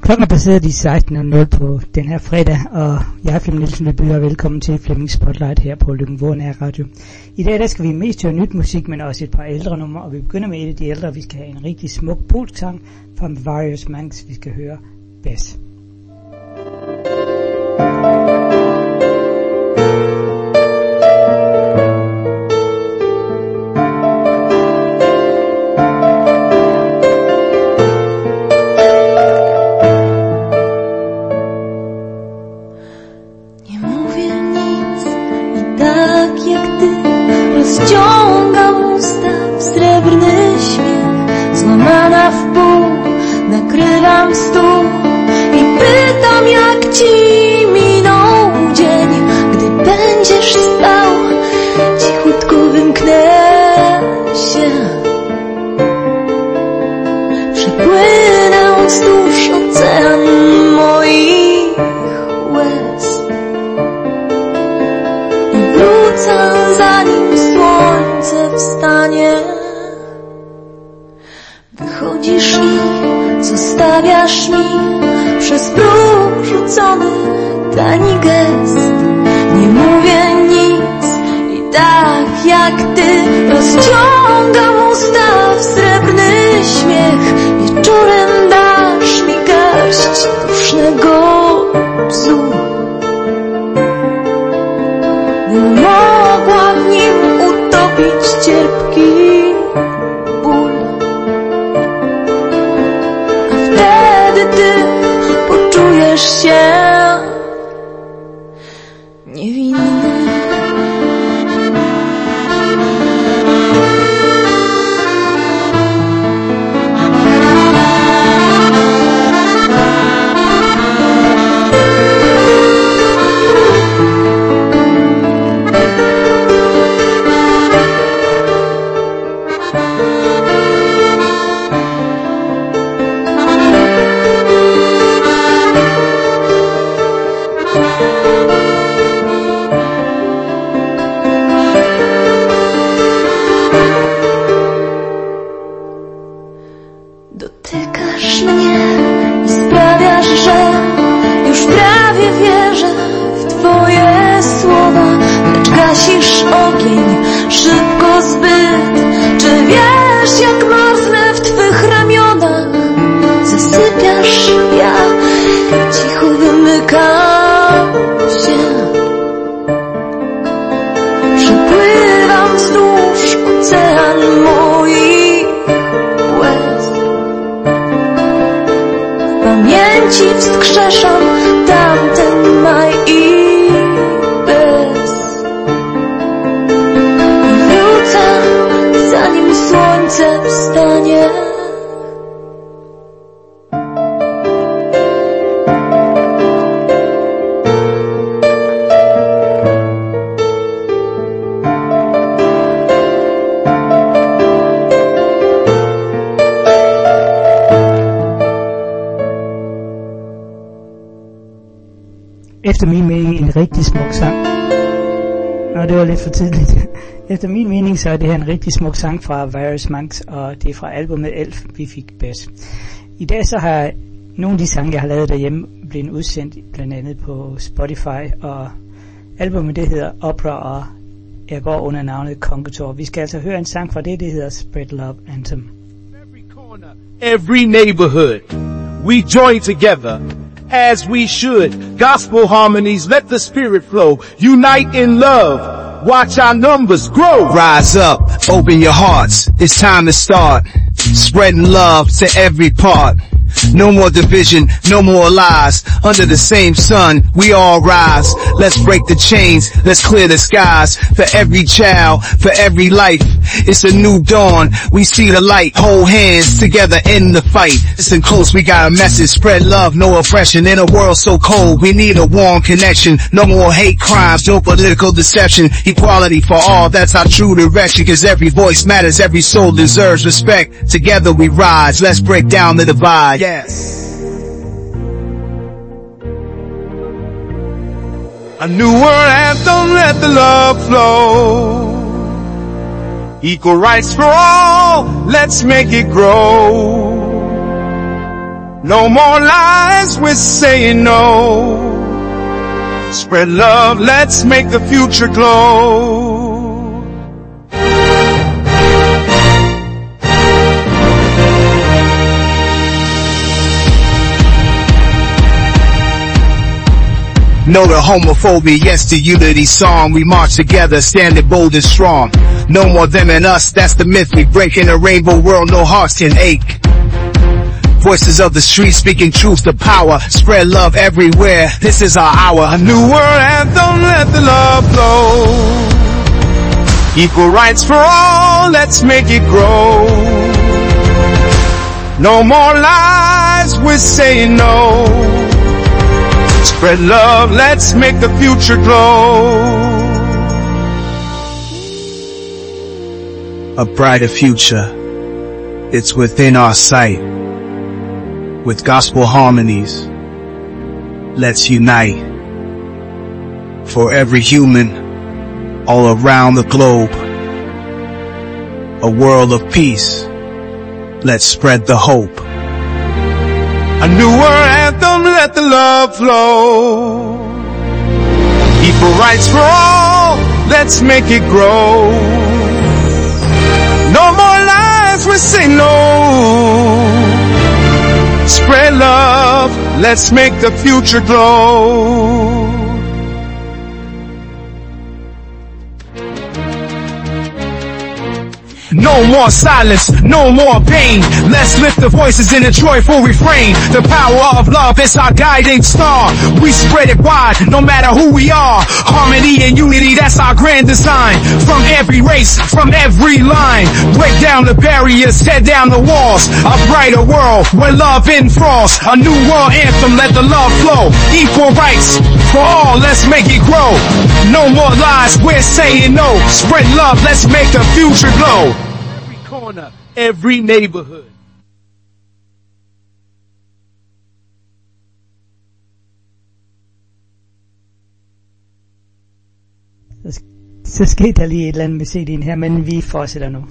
Klokken er passeret de 16.00 på den her fredag, og jeg, Flemming Nielsen, vil byde velkommen til Flemming Spotlight her på Løkken Nær Radio. I dag der skal vi mest høre nyt musik, men også et par ældre numre, og vi begynder med et af de ældre. Vi skal have en rigtig smuk polsk sang fra Various Manx. Vi skal høre Bass. Rozciągam usta w srebrny śmiech, złamana w pół, nakrywam stół i pytam, jak ci minął dzień. Gdy będziesz spał, cichutko wymknę się, przepłynę wzdłuż ocean moich łez i wrócę zanim słońce wstanie. Wychodzisz i zostawiasz mi przez próg rzucony tani gest. Nie mówię nic i tak jak ty rozciągam usta w srebrny śmiech. Wieczorem dasz mi garść dusznego bzu, bym mogła w nim utopić cierpki ból. A wtedy ty poczujesz się niewinny. Dotykasz mnie i sprawiasz, że już prawie wierzę w twoje słowa. Lecz gasisz ogień szybko zbyt. Czy wiesz, jak marznę w twych ramionach? Zasypiasz, ja cicho wymykam się, przepływam wzdłuż ocean moich łez. W pamięci wskrzeszam tamten maj i bez. I wrócę zanim słońce wstanie. Efter min mening en rigtig smuk sang. Nå, det var lidt for tidligt. Efter min mening så er det her en rigtig smuk sang fra Various Manx, og det er fra albumet Elf, vi fik Bass. I dag så har nogle af de sange, jeg har lavet derhjemme, blevet udsendt blandt andet på Spotify, og albumet det hedder Opera, og jeg går under navnet Conqueror. Vi skal altså høre en sang fra det hedder Spread Love Anthem. Every corner, every neighborhood, we join together as we should. Gospel harmonies, let the spirit flow. Unite in love, watch our numbers grow. Rise up, open your hearts, it's time to start. Spreading love to every part. No more division, no more lies. Under the same sun, we all rise. Let's break the chains, let's clear the skies. For every child, for every life, it's a new dawn. We see the light, hold hands together in the fight. Listen close, we got a message. Spread love, no oppression. In a world so cold, we need a warm connection. No more hate crimes, no political deception. Equality for all, that's our true direction. Cause every voice matters, every soul deserves respect. Together we rise, let's break down the divide. Yes. A new world anthem, let the love flow. Equal rights for all, let's make it grow. No more lies, we're saying no. Spread love, let's make the future glow. No to homophobia, yes to unity song. We march together, standing bold and strong. No more them and us, that's the myth we break. In a rainbow world, no hearts can ache. Voices of the street speaking truth to power. Spread love everywhere, this is our hour. A new world anthem, let the love flow. Equal rights for all, let's make it grow. No more lies, we're saying no. Spread love, let's make the future glow. A brighter future, it's within our sight. With gospel harmonies, let's unite. For every human, all around the globe, a world of peace, let's spread the hope. A new world anthem, let the love flow. Equal rights for all, let's make it grow. No more lies, we say no. Spread love, let's make the future glow. No more silence, no more pain. Let's lift the voices in a joyful refrain. The power of love is our guiding star. We spread it wide, no matter who we are. Harmony and unity, that's our grand design. From every race, from every line. Break down the barriers, tear down the walls. A brighter world where love enthralls. A new world anthem, let the love flow. Equal rights for all, let's make it grow. No more lies, we're saying no. Spread love, let's make the future glow. Every corner, every neighborhood. Så skete der lige et eller andet med CD'en her, men vi fortsætter nu.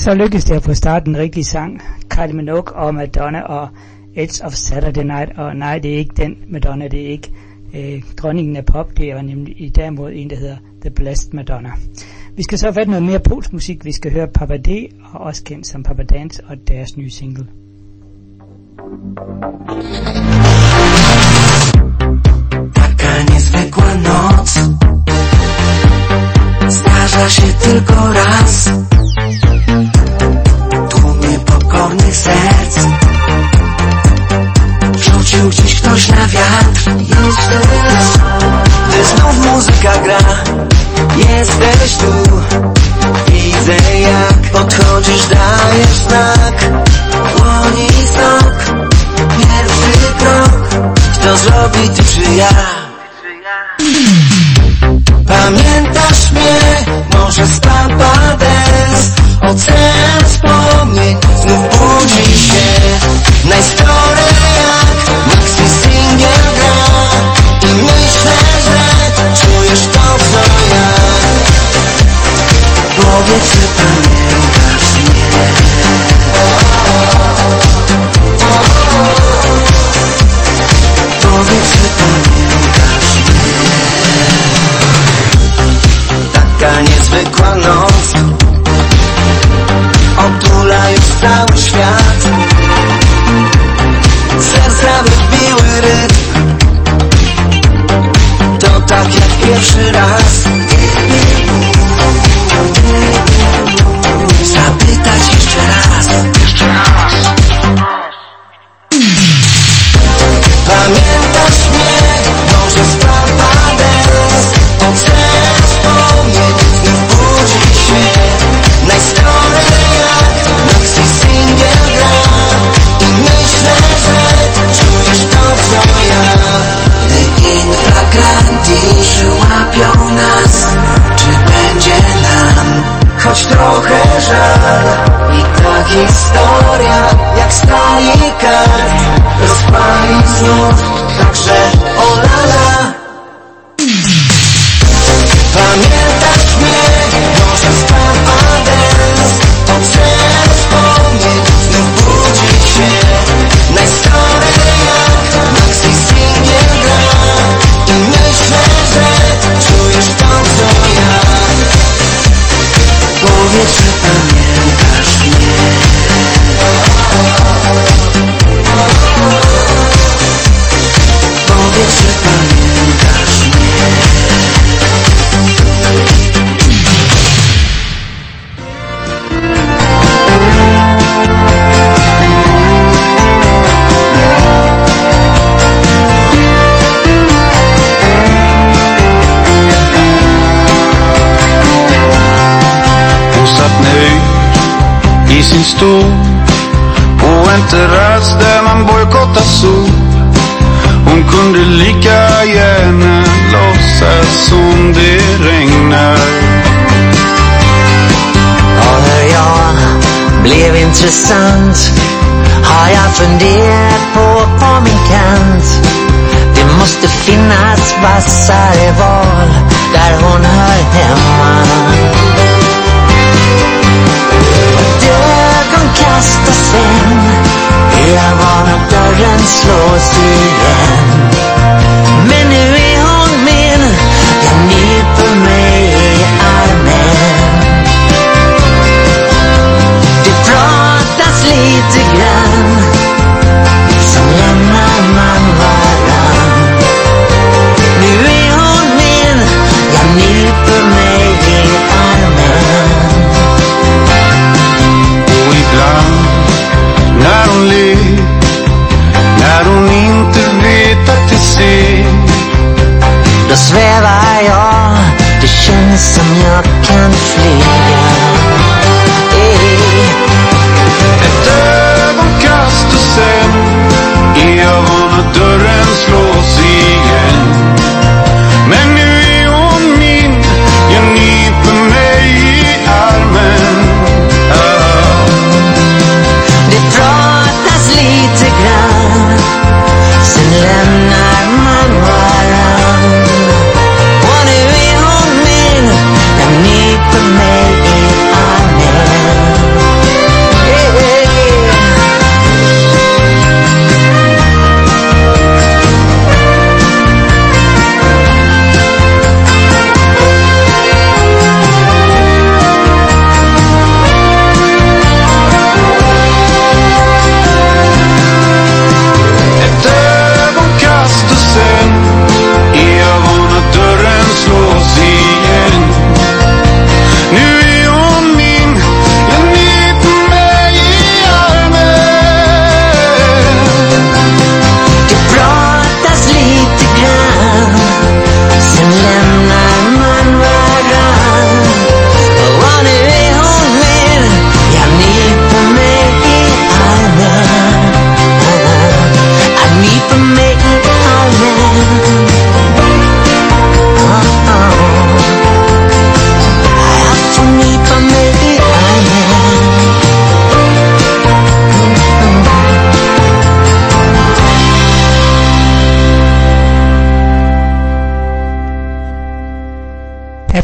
Så lykkedes det at få startet en rigtig sang. Kylie Minogue og Madonna og Edge of Saturday Night. Og nej, det er ikke den Madonna, det er ikke dronningen af pop. Det er nemlig derimod en, der hedder The Blessed Madonna. Vi skal så have noget mere polsk musik. Vi skal høre Papa D, og også kendt som Papa Dance, og deres nye single. Taka niezwykła noc zdarza się tylko raz. Tłumie pokornych serc rzucił gdzieś ktoś na wiatr. Gdy znów muzyka gra, jesteś tu. Widzę jak podchodzisz, dajesz znak. Dłoni sok, pierwszy krok. Kto zrobi, ty czy ja? Pamiętasz mnie? Może z Papa Dance? Ocean wspomnień znów budzi się. Na historię jak Maxi Singiel gra. I myślę, że czujesz to, co ja. Powiedz, czy pamiętasz mnie? Powiedz, czy pamiętasz mnie? Taka niezwykła noc otula już cały świat. Serca wybiły rytm. To tak jak pierwszy raz. Zapytać jeszcze raz. Pamiętasz mnie? Może z Papa Dance? Ocean wspomnień znów budzi się. Na historię jak Maxi Singiel gra. I myślę, że czujesz to, co ja. Gdy inflagranti przyłapią nas, czy będzie nam choć trochę żal? I ta historia jak stali kart rozpali znów, także o la la. Pamiętasz mnie? Może z Papa Dance? Ocean wspomnień znów budzi się. Na historię jak Maxi Singiel gra. I myślę, że czujesz to, co ja. Powiedz, czy pamiętasz mnie? Powiedz, czy pamiętasz mnie? Hon satt nu i sin stol på en terrass där man bojkottar sol. Hon kunde lika gärna låtsas som det regnar. Och hur jag blev intressant har jag funderat på min kant. Det måste finnas vassare val där hon hör hemma. Ögon kastas sen, jag var när dörren slås igen. Men nu är hon min, jag nyper mig i armen. Det pratas lite grann, sen lämnar man varann. Nu är hon min, jag nyper mig i armen. Och ibland när hon ler, när hon inte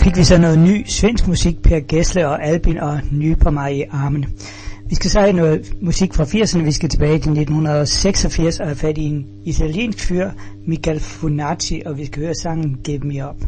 fik vi så noget ny svensk musik, Per Gessle og Albin og Nyper mig i armene. Vi skal så have noget musik fra 80'erne, vi skal tilbage til 1986 og have fat i en italiensk fyr, Michael Funacci, og vi skal høre sangen Give Me Up.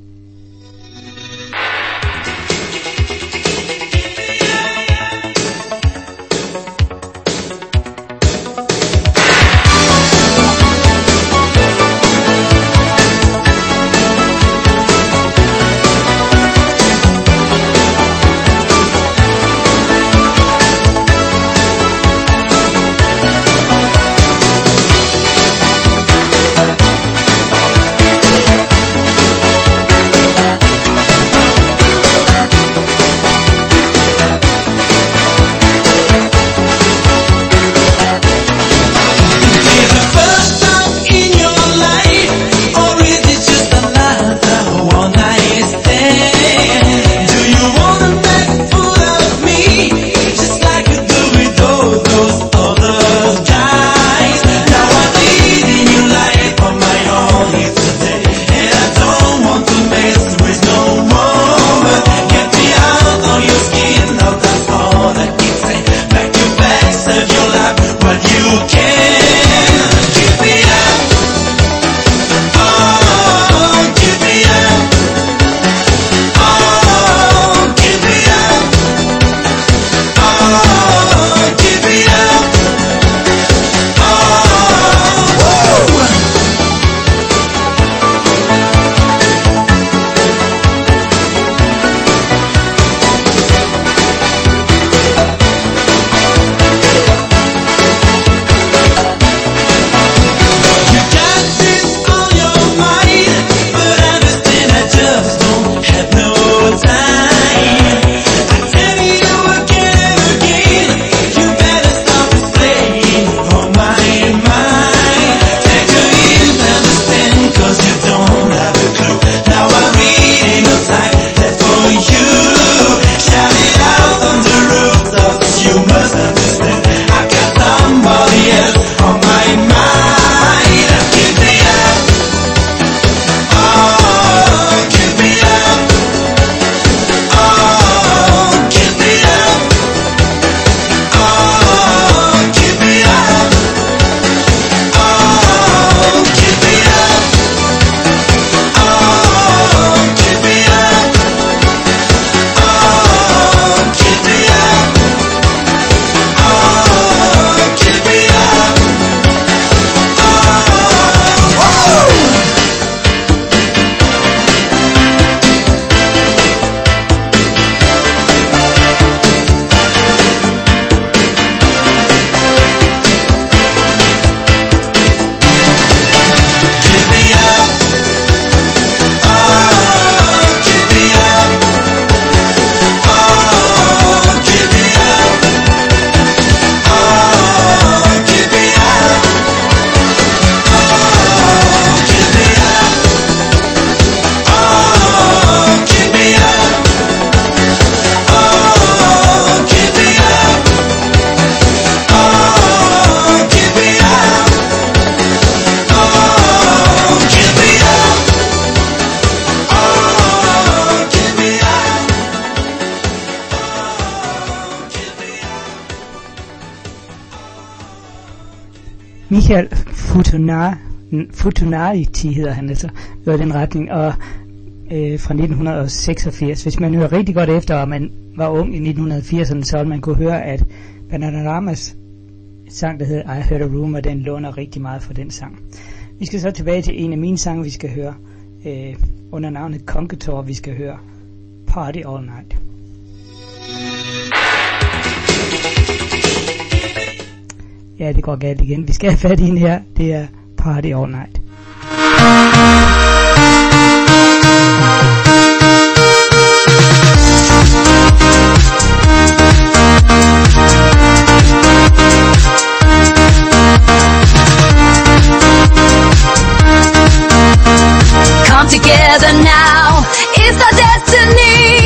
Michael Futunati hedder han altså, i den retning, og fra 1986. Hvis man hører rigtig godt efter, og man var ung i 1980'erne, så ville man kunne høre, at Bananaramas sang, der hedder I Heard a Rumor, den låner rigtig meget fra den sang. Vi skal så tilbage til en af mine sange, vi skal høre under navnet Conqueror. Vi skal høre Party All Night. Ja, det går galt igen. Vi skal have fat i en her. Det er Party All Night. Come together now, it's our destiny.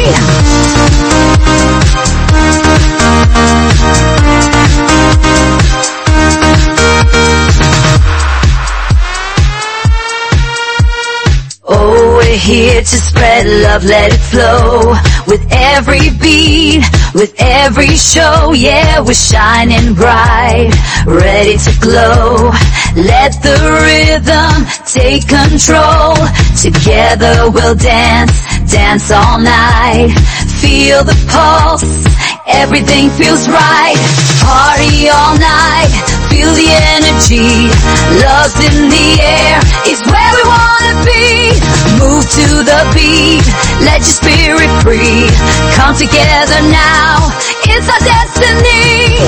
Oh, we here to spread love, let it flow. With every beat, with every show, yeah, we're shining bright, ready to glow. Let the rhythm take control. Together we'll dance, dance all night. Feel the pulse, everything feels right. Party all night, feel the energy. Love's in the air, it's where we wanna be. Move to the beat, let your spirit free. Come together now, it's our destiny.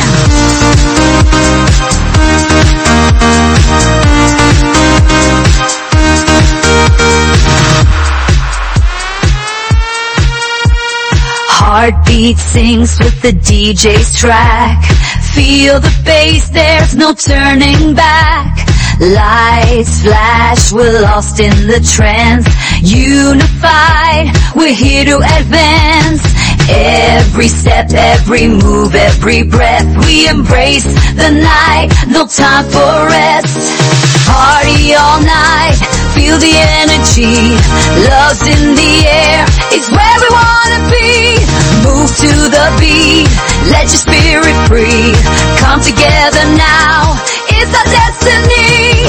Heartbeat sings with the DJ's track. Feel the bass, there's no turning back. Lights flash, we're lost in the trance. Unified, we're here to advance. Every step, every move, every breath, we embrace the night, no time for rest. Party all night, feel the energy. Love's in the air, it's where we wanna be. Move to the beat, let your spirit free. Come together now, it's our destiny.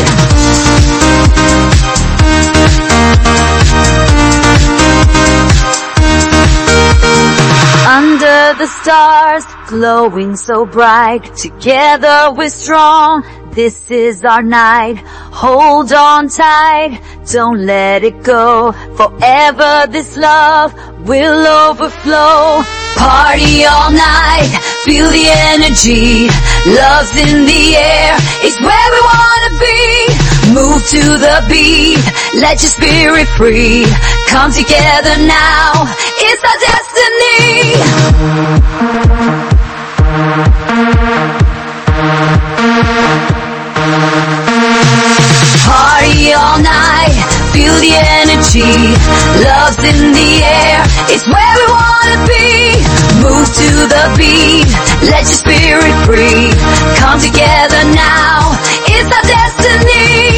Under the stars, glowing so bright. Together we're strong, this is our night. Hold on tight, don't let it go. Forever this love will overflow. Party all night, feel the energy. Love's in the air, it's where we wanna be. Move to the beat, let your spirit free. Come together now, it's our destiny. Party all night, feel the energy. Love's in the air, it's where we wanna be. Move to the beat, let your spirit free. Come together now, it's our destiny.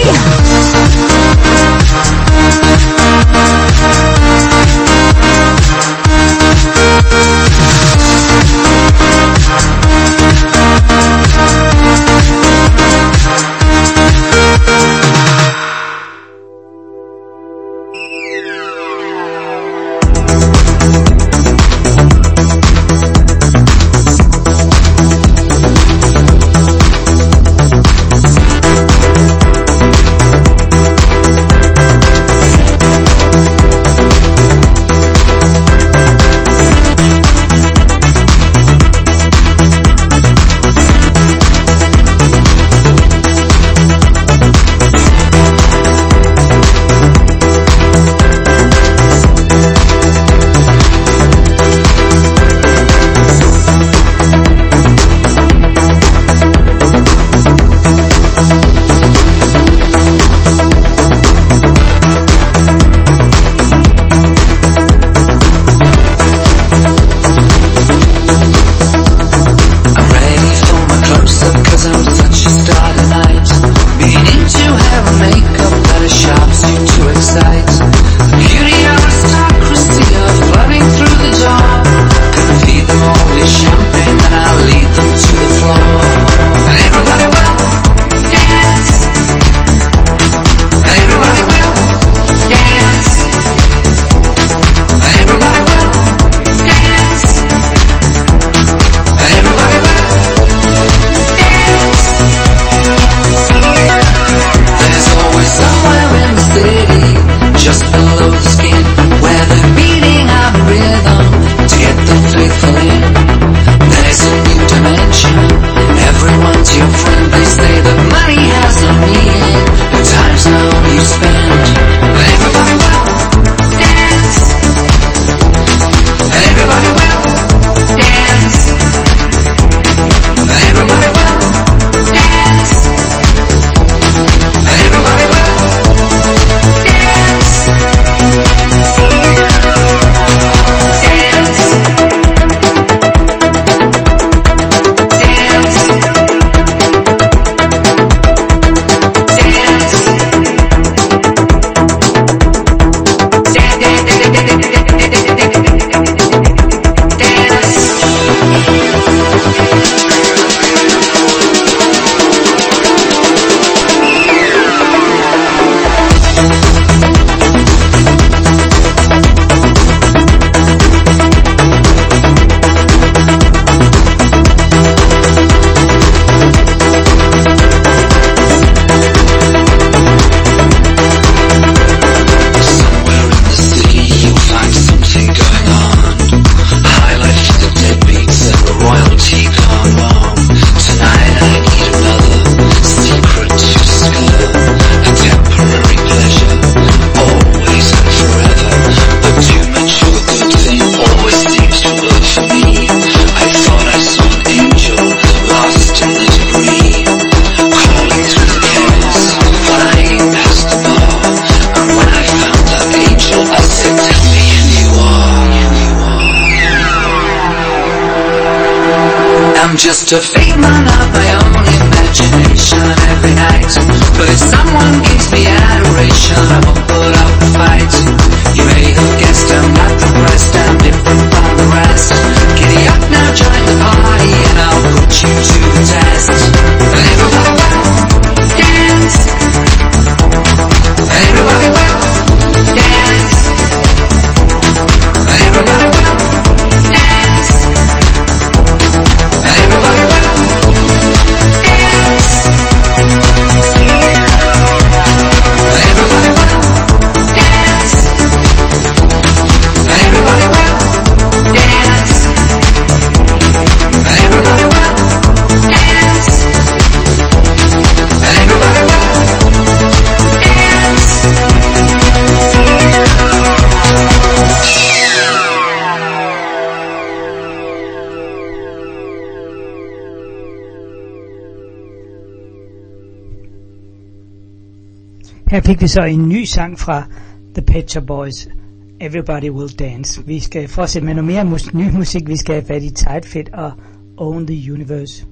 just to figment of my own imagination every night. But if someone gives me adoration, I won't put up a fight. You may have guessed I'm not depressed, I'm different from the rest. Giddy up now, join the party, and I'll put you to the test. Everybody will dance. Everybody will dance. Everybody will dance. Everybody will dance. Everybody will dance. Everybody will dance. Everybody will dance. Everybody will Her fik vi så en ny sang fra The Pet Shop Boys, Everybody Will Dance. Vi skal fortsætte med noget mere ny musik. Vi skal have fat i Tight Fit og Own the Universe.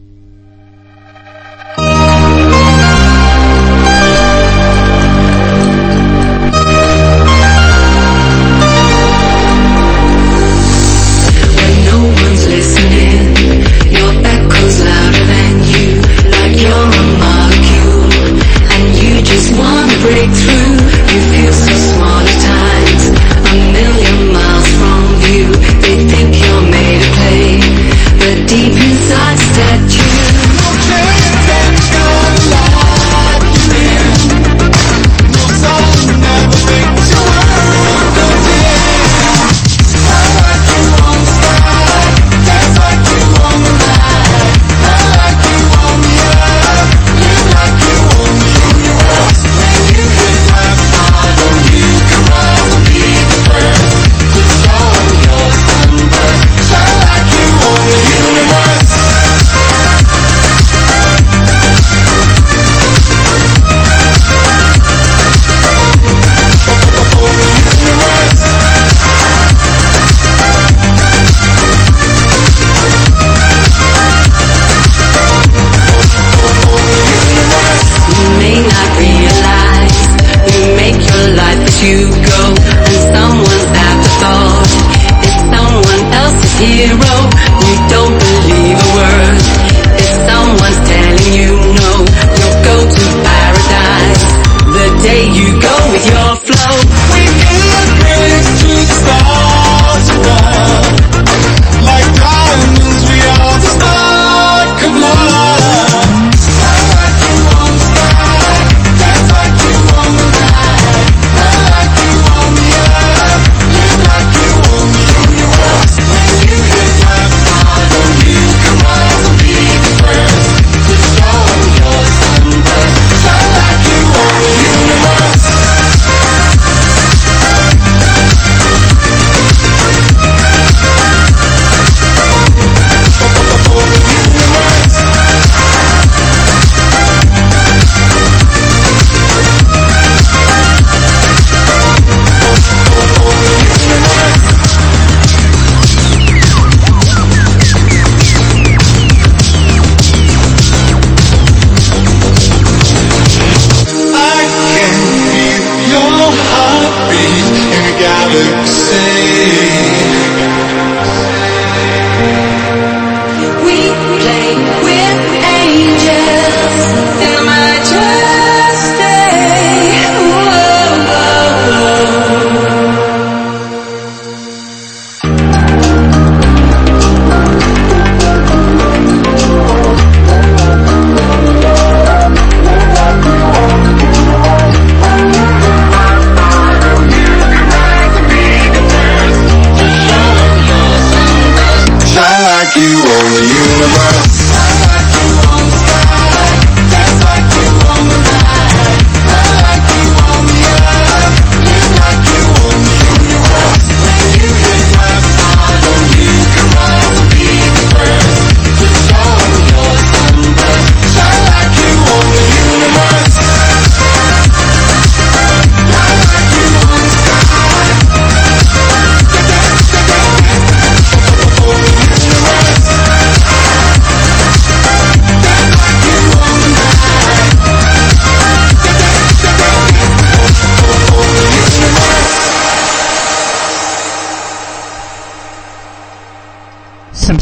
When no one's listening, your echoes louder than you, like you're a molecule, and you just wanna break through. You feel so small at times, a million miles from you. They think you're made to play, but deep inside, statue.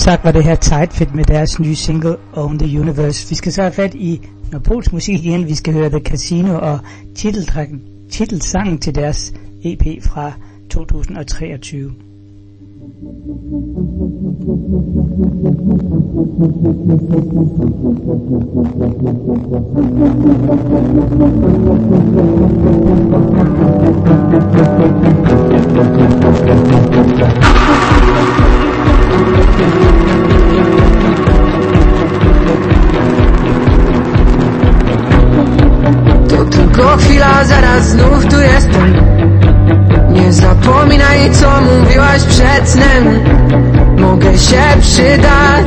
sagt var det her Tidefit med deres nye single Own the Universe. Vi skal så have fat i noget polsk musik igen. Vi skal høre The Casino og titelsangen til deres EP fra 2023. To tylko chwila, zaraz znów tu jestem. Nie zapominaj, co mówiłaś przed snem. Mogę się przydać.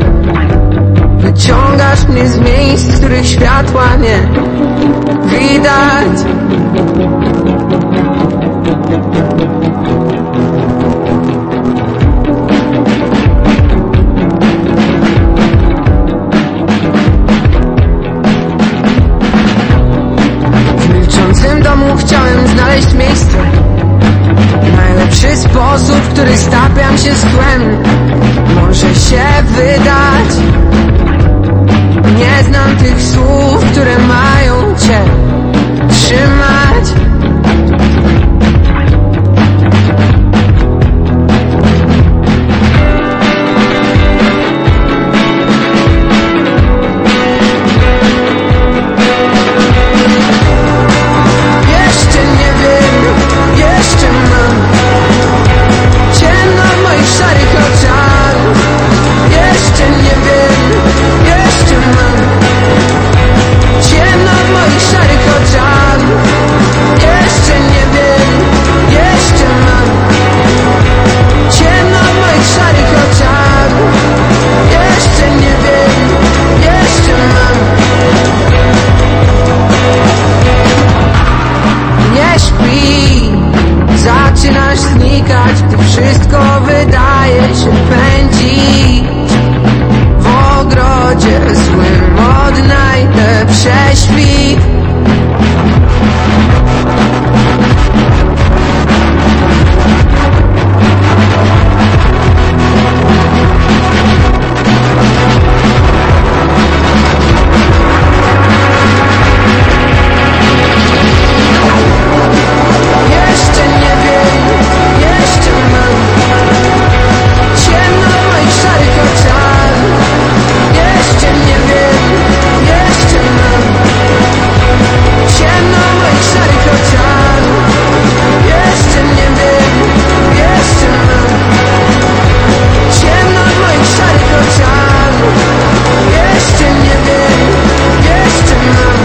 Wyciągasz mnie z miejsc, których światła nie widać. W milczącym domu chciałem znaleźć miejsce. Najlepszy sposób, w który stapiam się z tłem. Może się wydać. Nie znam tych słów, które mają cię trzymać. Jeszcze nie wiem, jeszcze mam ciemno w moich szarych oczach. Jeszcze nie wiem, jeszcze mam ciemno w moich szarych oczach. Jeszcze nie wiem, jeszcze mam ciemno w moich szarych oczach. Jeszcze nie wiem, jeszcze mam. Nie śpi, zaczynasz znikać, gdy wszystko wydaje się pędzić. W ogrodzie złym odnajdę prześwit. Jeszcze nie wiem, jeszcze mam ciemno w moich szarych oczach. Jeszcze nie wiem, jeszcze mam ciemno w moich szarych oczach. Jeszcze nie wiem, jeszcze mam ciemno w moich szarych oczach. Jeszcze nie wiem, jeszcze mam.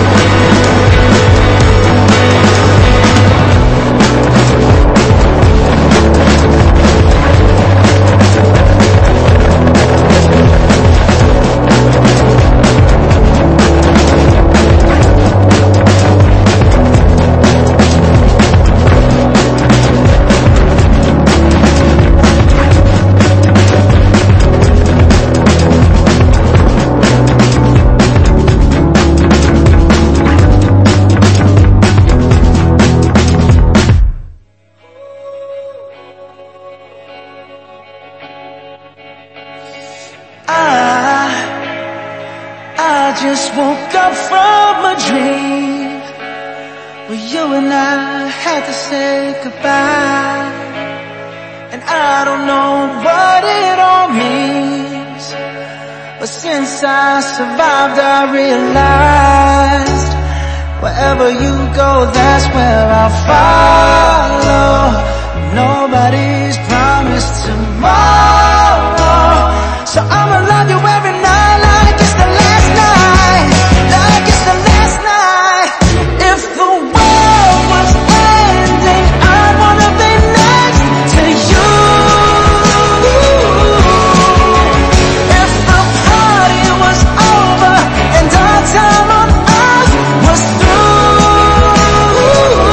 I just woke up from a dream where you and I had to say goodbye. And I don't know what it all means, but since I survived I realized wherever you go, that's where I'll follow. Nobody's promised tomorrow, so I'ma love you every night like it's the last night, like it's the last night. If the world was ending, I'd wanna be next to you. If the party was over and our time on earth was through,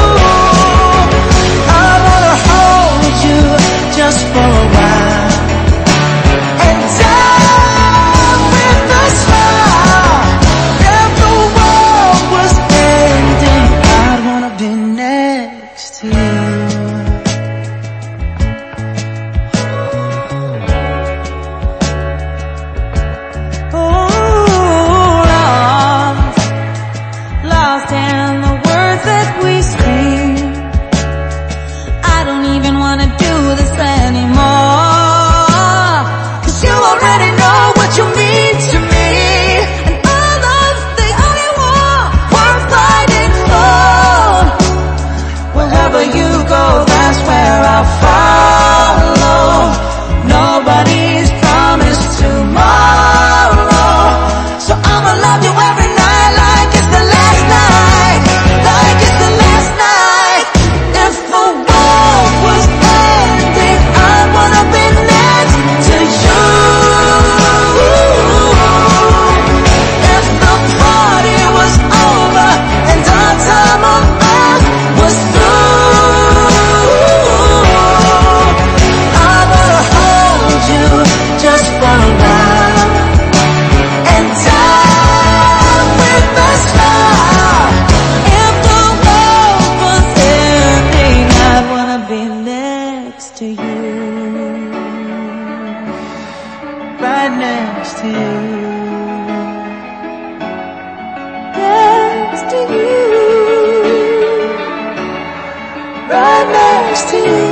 I wanna hold you just for a while. And I next to you.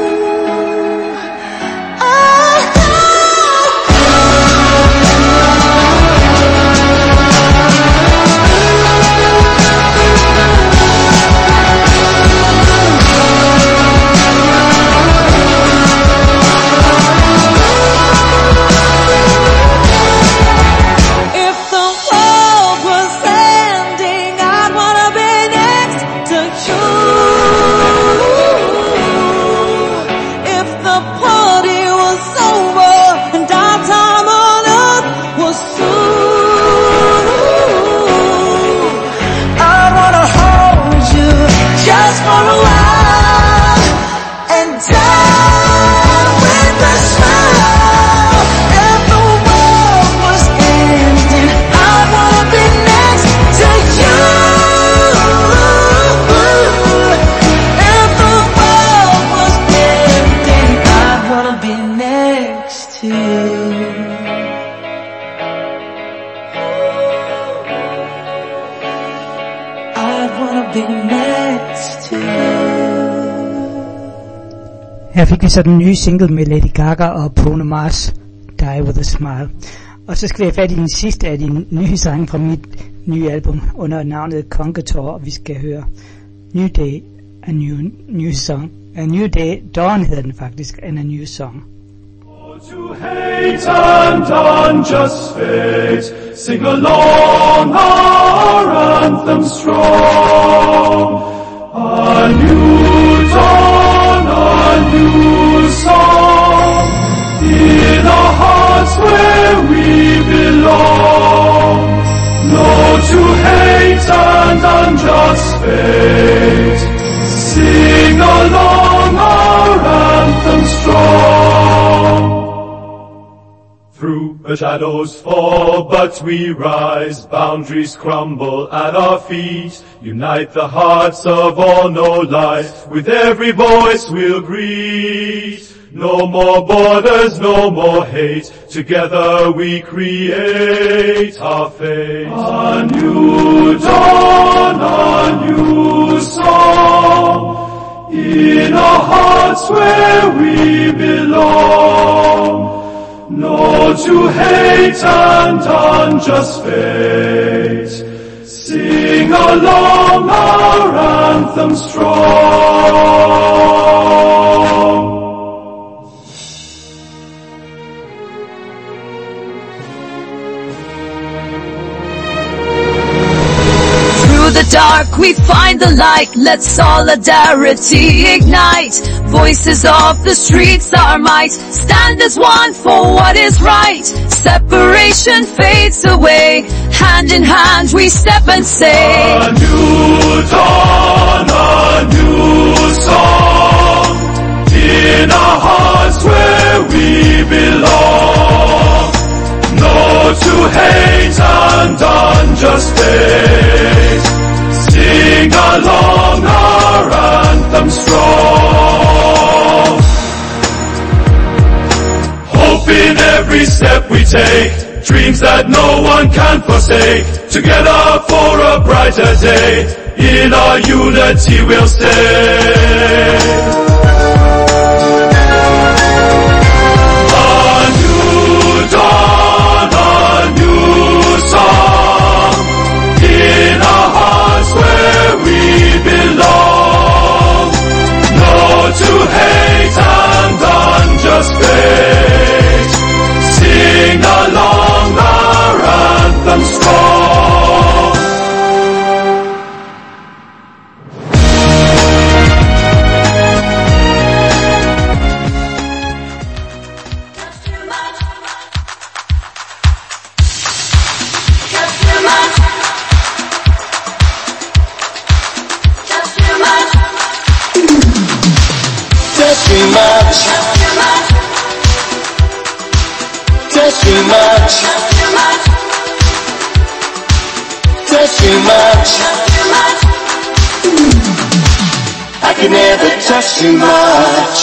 Her fik vi så den nye single med Lady Gaga og Bruno Mars, Die With A Smile. Og så skal vi have fat i den sidste af de nye sange fra mit nye album under navnet Conqueror, og vi skal høre New Day, A New Song. A New Day, Dawn hedder den faktisk, and A New Song. To hate and unjust fate, sing along our anthem strong. A new dawn, a new song, in our hearts where we belong. No to hate and unjust fate, sing along our anthem strong. Through the shadows fall, but we rise, boundaries crumble at our feet, unite the hearts of all, know life, with every voice we'll greet. No more borders, no more hate, together we create our fate. A new dawn, a new song, in our hearts where we belong. No to hate and unjust fate, sing along our anthem strong. Through the dark we find the light, let solidarity ignite. Voices of the streets, our might, stand as one for what is right. Separation fades away, hand in hand we step and say, a new dawn, a new song, in our hearts where we belong. No to hate and unjust fate, sing along our anthem strong. Hope in every step we take, dreams that no one can forsake, together for a brighter day, in our unity we'll stay. A new dawn, a new song, in our hearts where we belong. No to hate and unjust fate, sing along our anthem strong. That's too much. That's too much. That's too much. I can never touch too much.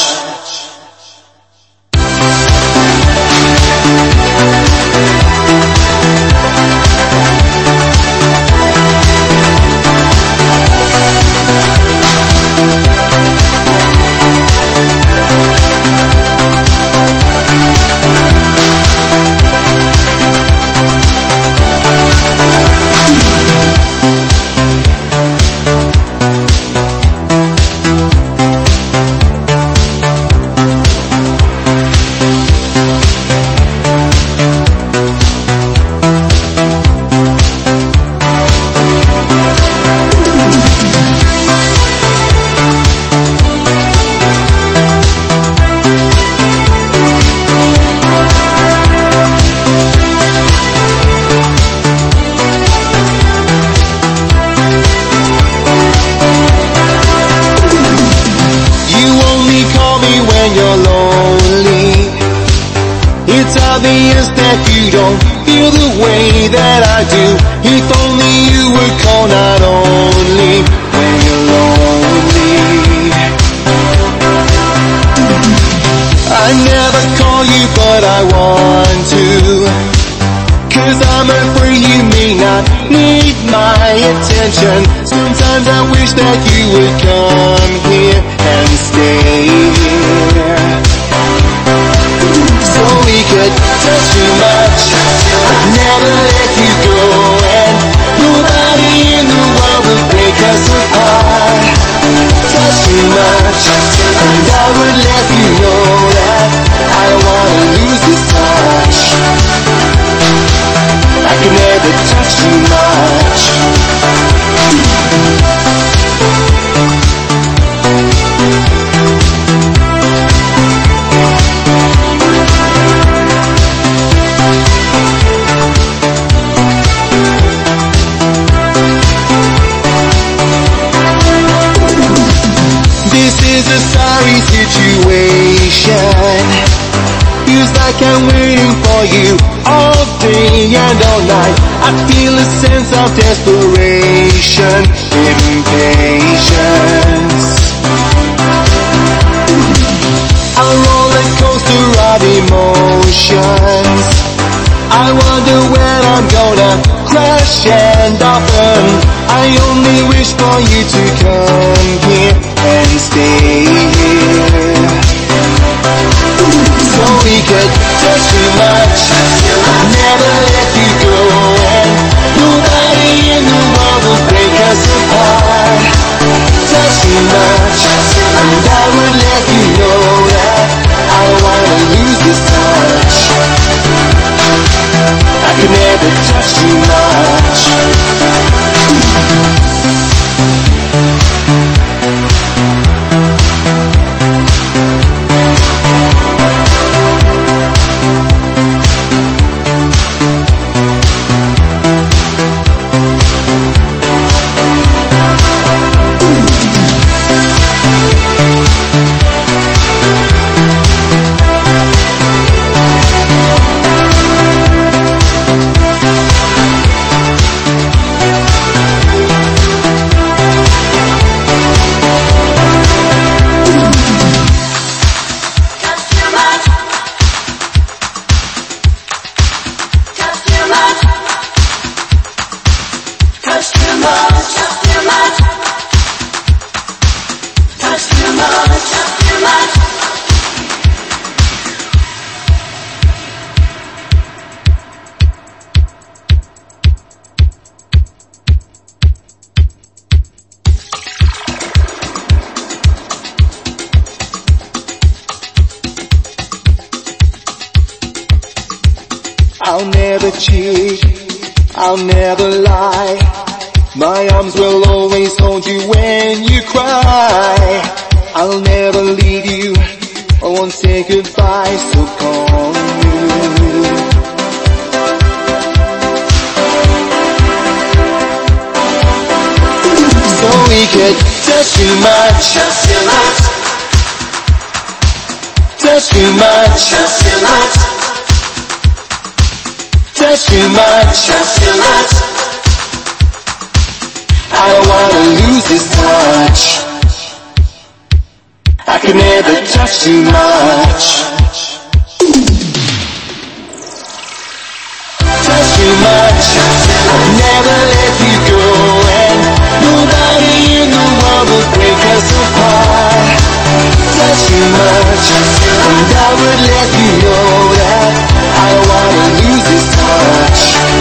don't feel the way that I do. If only you would call, not only when you're lonely. I never call you, but I want to, 'cause I'm afraid you may not need my attention. Sometimes I wish that you would come here and stay here, so we could touch too much. I'd never let you go, and nobody in the world will break us apart. Touch too much, and I would let you know that I don't wanna lose this touch. I can never touch too much. This is a sorry situation. Feels like I'm waiting for you all day and all night. I feel a sense of desperation, impatience. A roller coaster of emotions. I wonder when I'm gonna crash and often. I only wish for you to come here and stay here, so we could touch too much. I'll never let you go, and nobody in the world will break us apart. Touch too much, and I would let you know that I don't wanna lose this touch. I could never touch too much. I'll never cheat, I'll never lie. My arms will always hold you when you cry. I'll never leave you, I won't say goodbye, so call me. So we could touch too much, touch too much, touch too much, touch too much. Touch too much, touch too much. I don't wanna lose this touch. I could never touch too much. Touch too much, I'll never let you go, and nobody in the world will break us apart. Touch too much, and I would let you know that I don't wanna lose this touch.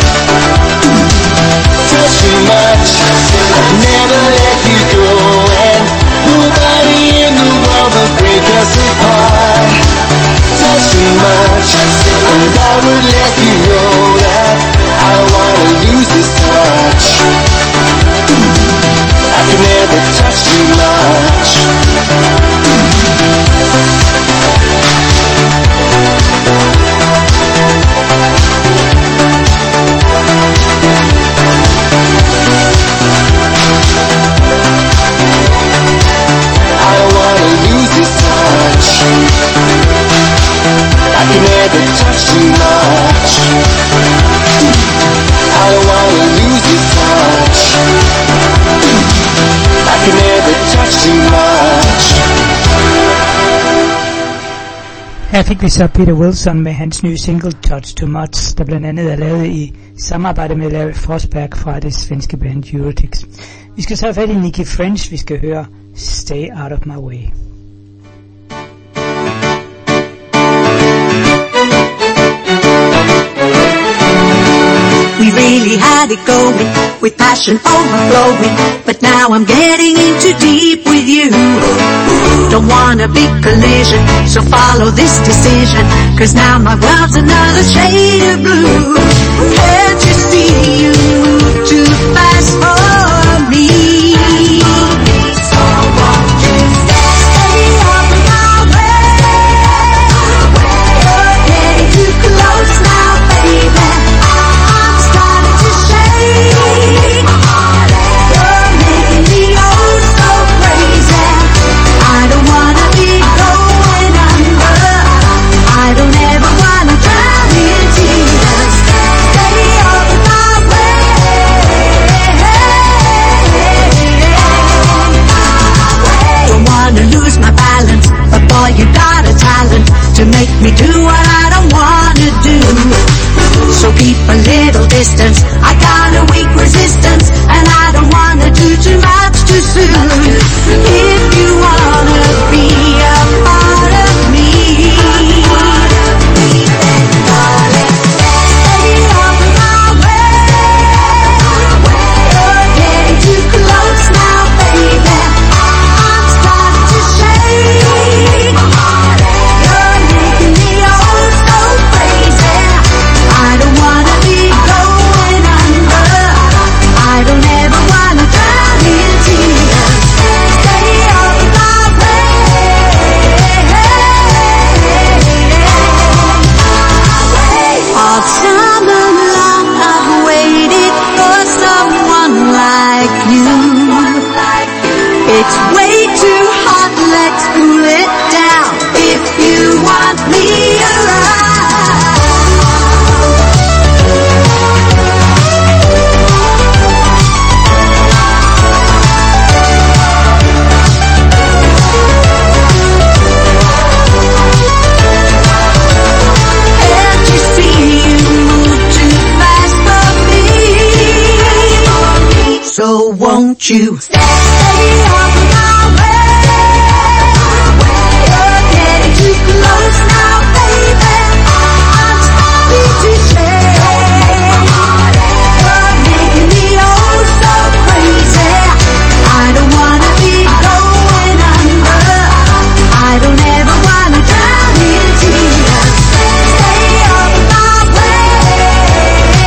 Touch too much, I'll never let you go, and nobody in the world will break us apart. Touch too much, and I would let you know that I don't wanna lose this touch. I can never touch too much. Her fik vi så Peter Wilson med hans nye single Touch Too Much, der blandt andet er lavet i samarbejde med Larry Forsberg fra det svenske band Eurotix. Vi skal så have fat i Nikki French, vi skal høre Stay Out of My Way. We really had it going, with passion overflowing, but now I'm getting in too deep with you. Don't want a big collision, so follow this decision, 'cause now my world's another shade of blue. Can't you see you move too fast for me? So won't you stay out of my way? You're getting too close now, baby. You got a talent to make me do what I don't wanna do. So keep a little distance, I got a weak resistance, and I don't wanna do too much too soon. If you wanna be a part of me, then darling, stay out of my way. You're getting too close now, baby. I'm starting to shake. It's way too hot, let's cool it down if you want me around. Can't you see you move too fast for me? So won't you stay out of my way? You're getting too close now, baby. I'm starting to shake. You're making me oh so crazy. I don't wanna be going under. I don't ever wanna drown in tears. Stay out of my way.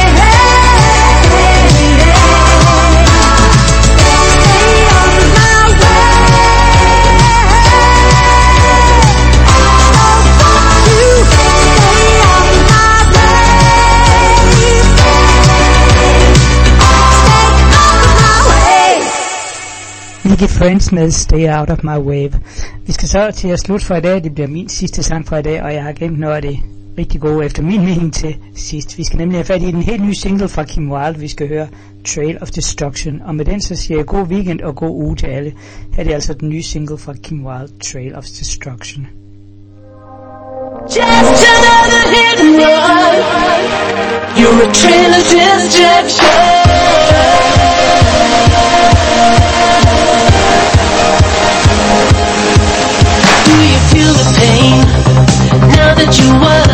Nikki French med Stay Out of My Wave. Vi skal så til at slutte for i dag. Det bliver min sidste sang for i dag, og jeg har glemt noget af det rigtig gode efter min mening til sidst. Vi skal nemlig have fat i den helt nye single fra Kim Wilde. Vi skal høre Trail of Destruction, og med den så siger jeg god weekend og god uge til alle. Her er det altså den nye single fra Kim Wilde, Trail of Destruction. Just another hit and run. You're a trail of destruction. Do you feel the pain now that you were